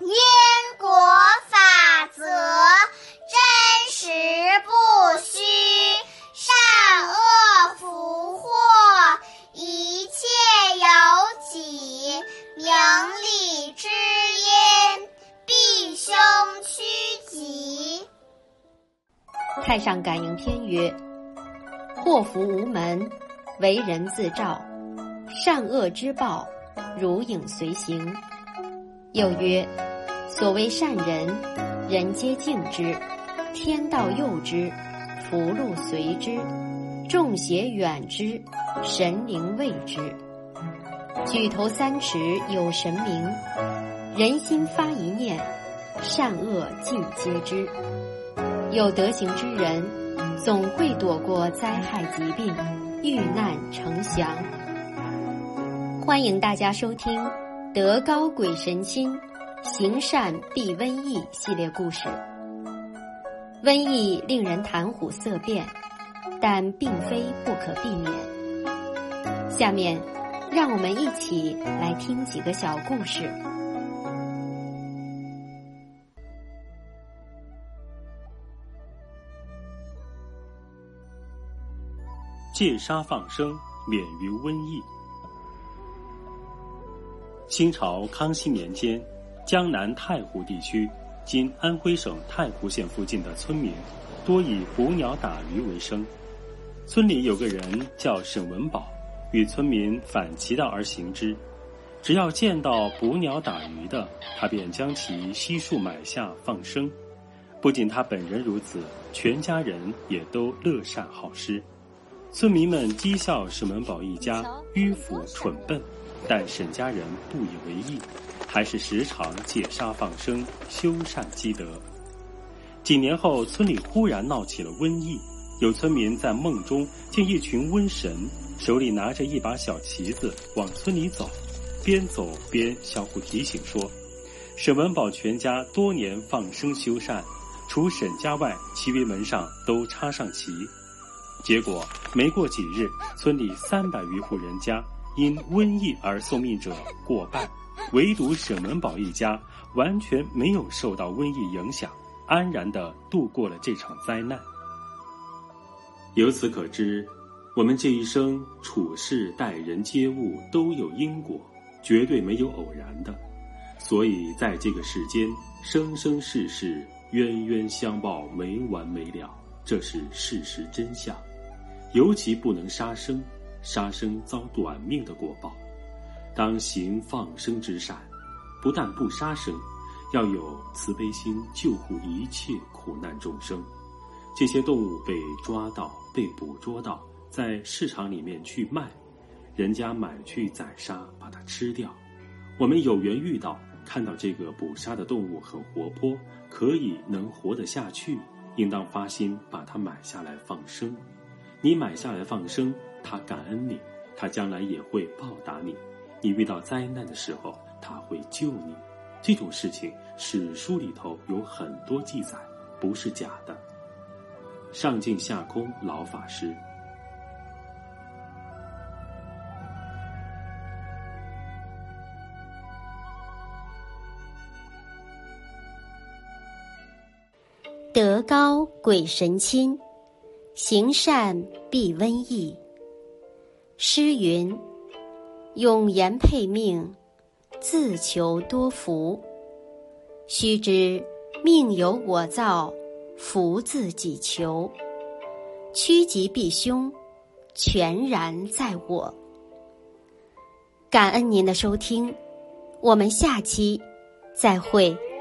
因果法则，真实不虚，善恶福祸，一切有己，明理之因，必凶趋吉。 太上感应篇曰：祸福无门，为人自照，善恶之报，如影随形。又曰：所谓善人，人皆敬之，天道佑之，福禄随之，众邪远之，神灵畏之。举头三尺有神明，人心发一念，善恶尽皆知。有德行之人，总会躲过灾害疾病，遇难成祥。欢迎大家收听德高鬼神亲，行善避瘟疫系列故事。瘟疫令人谈虎色变，但并非不可避免。下面让我们一起来听几个小故事。 戒杀放生，免于瘟疫。清朝康熙年间，江南太湖地区（今安徽省太湖县附近的村民）多以捕鸟打鱼为生。村里有个人叫沈文宝，与村民反其道而行之。只要见到捕鸟打鱼的，他便将其悉数买下放生。不仅他本人如此，全家人也都乐善好施。村民们讥笑沈文宝一家迂腐蠢笨，但沈家人不以为意，还是时常戒杀放生，修善积德。几年后，村里忽然闹起了瘟疫，有村民在梦中见一群瘟神手里拿着一把小旗子往村里走，边走边相互提醒说，沈文宝全家多年放生修善，除沈家外，其余门上都插上旗。结果没过几日，村里300余户人家因瘟疫而送命者过半，唯独沈文宝一家完全没有受到瘟疫影响，安然地度过了这场灾难。由此可知，我们这一生处事待人接物都有因果，绝对没有偶然的。所以在这个世间，生生世世冤冤相报，没完没了，这是事实真相。尤其不能杀生，杀生遭短命的果报。当行放生之善，不但不杀生，要有慈悲心，救护一切苦难众生。这些动物被抓到，被捕捉到，在市场里面去卖，人家买去宰杀，把它吃掉。我们有缘遇到，看到这个捕杀的动物很活泼，能活得下去，应当发心把它买下来放生。你买下来放生，他感恩你，他将来也会报答你。你遇到灾难的时候，他会救你。这种事情史书里头有很多记载，不是假的。上净下空老法师。 德高鬼神亲，行善避瘟疫。诗云：永言配命，自求多福。须知命由我造，福自己求。趋吉避凶，全然在我。感恩您的收听，我们下期再会。